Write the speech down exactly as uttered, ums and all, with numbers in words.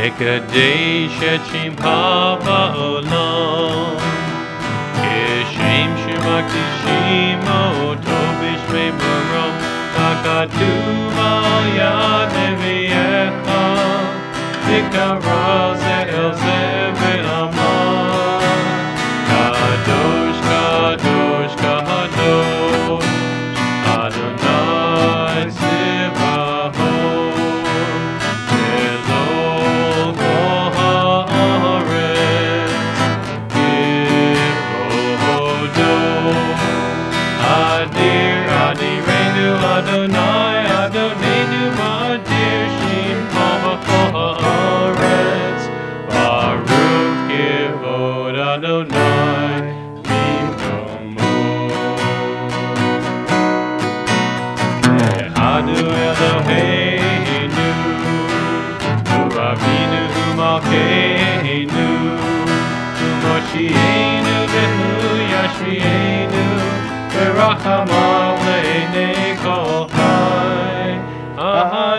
Mekadesh et Shem ha'olam Kishem shemakdishim oto b'shmei marom Hakatuv al yad nevi'echa Tikara ze el ze ve'amah Kadosh, Kadosh, Kadosh Adonai Tzivaot Elok ha'aretz Kivodo Adir, Adirenu Adonai Adonenu Adir Shem Ha'achol ha'aretz Baruch Kivod Adonai Adu Eloheinu, Ravinu Malkeinu, Moshienu Behu Yashmienu, Berachamav Le'nei Kol Chai.